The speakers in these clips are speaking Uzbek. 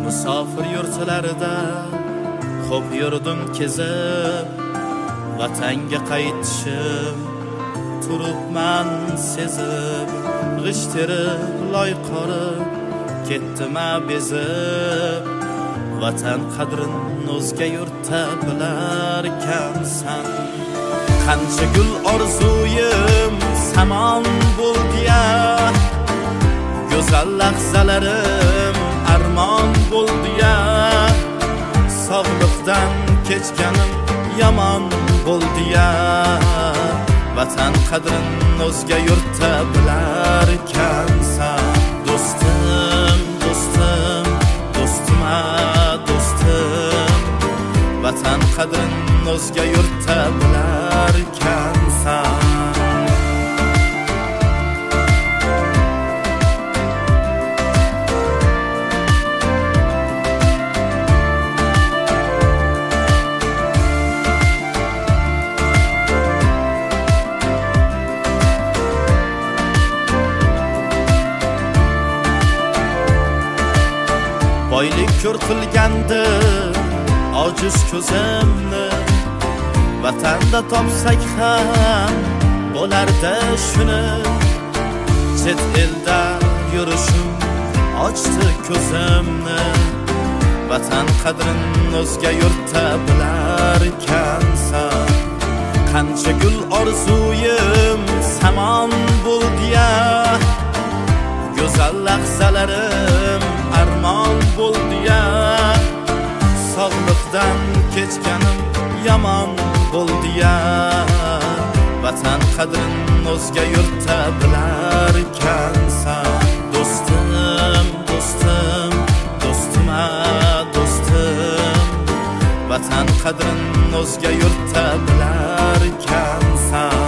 musofir yurtlarida xo'p yurdim kezib, vatanga qaytishim turibman sezib, g'isht terib loy qorib ketdim bezib. Vatan qadrin o'zga yurtda bilarkansan. Qancha gul orzuyim samon bo'ldi-ya, go'zal lahzalarim armon bo'ldi-ya. Sog'liqdan kechganim yomon bo'ldi-ya. Vatan qadrin o'zga yurtda bilarkansan. Do'stim, do'stim, do'stima, do'stim, vatan qadrin o'zga yurtda bilarkansan. Boylik ko'r qilgandi ojiz ko'zimni, vatanda topsak ham bo'lardi shuni. Chet elda yurishim ochdi ko'zimni, vatan qadrin o'zga yurtda bilarkansan. Qancha gul orzuyim samon bo'ldi-ya, go'zal lahzalarim armon bo'ldi-ya. Sog'liqdan kechganim yomon bo'ldi-ya. Vatan qadrin o'zga yurtda bilarkansan. Do'stim, do'stim, do'stima, do'stim, vatan qadrin o'zga yurtda bilarkansan.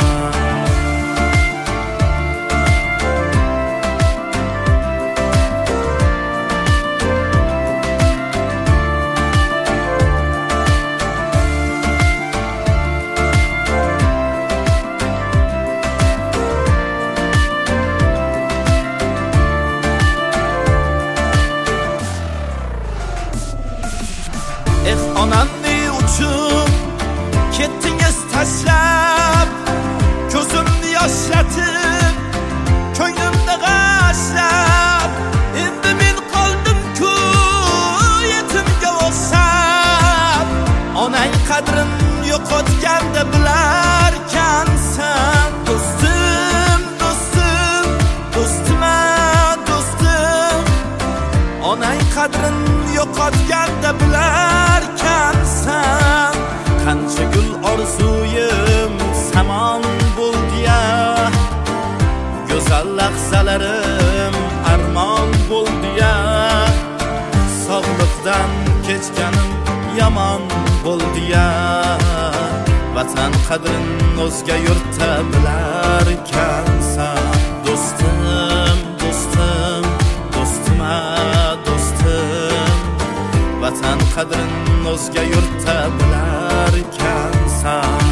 Onamni uchun ketdingiz tashlab, ko'zimni yoshlatib, ko'nglimni g'ashlab. Endi men qoldim-ku yetimga o'xshab. Onang qadrin yo'qotganda bilarkansan. Do'stim, do'stim, do'stima, do'stim, onang qadrin yo'qotganda bilarkansan. Qancha gul orzuyim samon bo'ldi-ya, go'zal lahzalarim armon bo'ldi-ya. Sog'liqdan kechganim yomon bo'ldi-ya. Vatan qadrin o'zga yurtda bilarkansan. Do'stim, do'stim, do'stima, do'stim, vatan qadrin o'zga yurtda bilarkansan.